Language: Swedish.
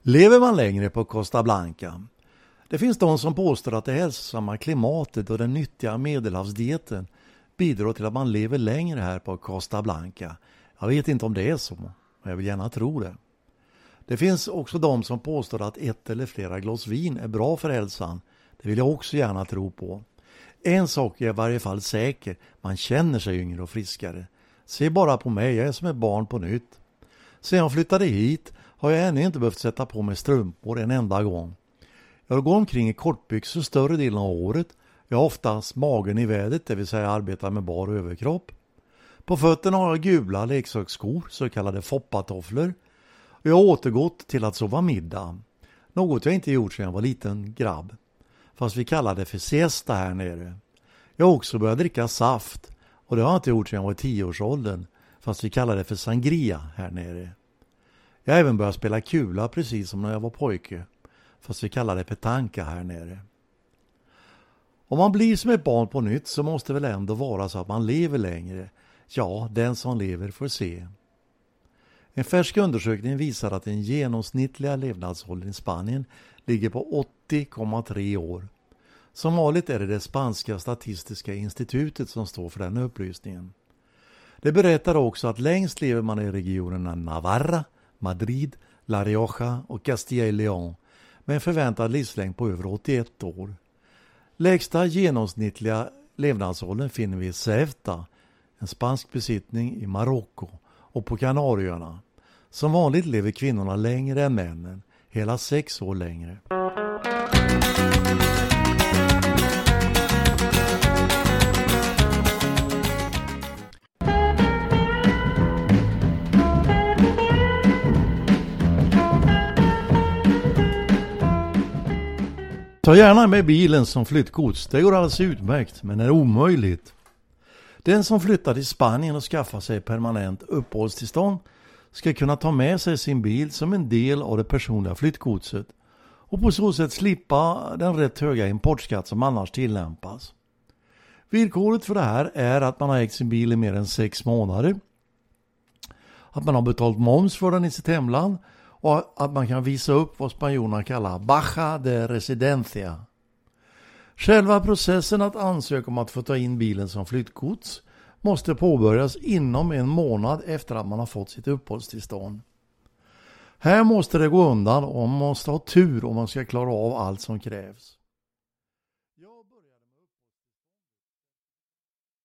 Lever man längre på Costa Blanca? Det finns de som påstår att det hälsosamma klimatet och den nyttiga medelhavsdieten bidrar till att man lever längre här på Costa Blanca. Jag vet inte om det är så, men jag vill gärna tro det. Det finns också de som påstår att ett eller flera glas vin är bra för hälsan. Det vill jag också gärna tro på. En sak är i varje fall säker, man känner sig yngre och friskare. Se bara på mig, jag är som ett barn på nytt. Sen jag flyttade hit har jag ännu inte behövt sätta på mig strumpor en enda gång. Jag går omkring i kortbyxor större delen av året. Jag har oftast magen i vädret, det vill säga arbetar med bar överkropp. På fötterna har jag gula leksaksskor, så kallade foppatofflor. Jag har återgått till att sova middag. Något jag inte gjort sedan jag var liten grabb. Fast vi kallar det för siesta här nere. Jag har också börjat dricka saft. Och det har jag inte gjort sedan jag var i 10-årsåldern. Fast vi kallar det för sangria här nere. Jag har även börjat spela kula precis som när jag var pojke. Fast vi kallar det petanka här nere. Om man blir som ett barn på nytt så måste det väl ändå vara så att man lever längre. Ja, den som lever får se. En färsk undersökning visar att den genomsnittliga levnadsåldern i Spanien ligger på 80,3 år. Som vanligt är det spanska statistiska institutet som står för den upplysningen. Det berättar också att längst lever man i regionerna Navarra, Madrid, La Rioja och Castilla y León med en förväntad livslängd på över 81 år. Lägsta genomsnittliga levnadsåldern finner vi i Ceuta, en spansk besittning i Marocko och på Kanarieöarna. Som vanligt lever kvinnorna längre än männen, hela 6 år längre. Ta gärna med bilen som flyttgods, det går alldeles utmärkt men är omöjligt. Den som flyttar till Spanien och skaffar sig permanent uppehållstillstånd ska kunna ta med sig sin bil som en del av det personliga flyttgodset och på så sätt slippa den rätt höga importskatt som annars tillämpas. Villkoret för det här är att man har ägt sin bil i mer än 6 månader, att man har betalt moms för den i sitt hemland och att man kan visa upp vad spanjorerna kallar baja de residencia. Själva processen att ansöka om att få ta in bilen som flyttgods måste påbörjas inom 1 månad efter att man har fått sitt uppehållstillstånd. Här måste det gå undan och man måste ha tur om man ska klara av allt som krävs.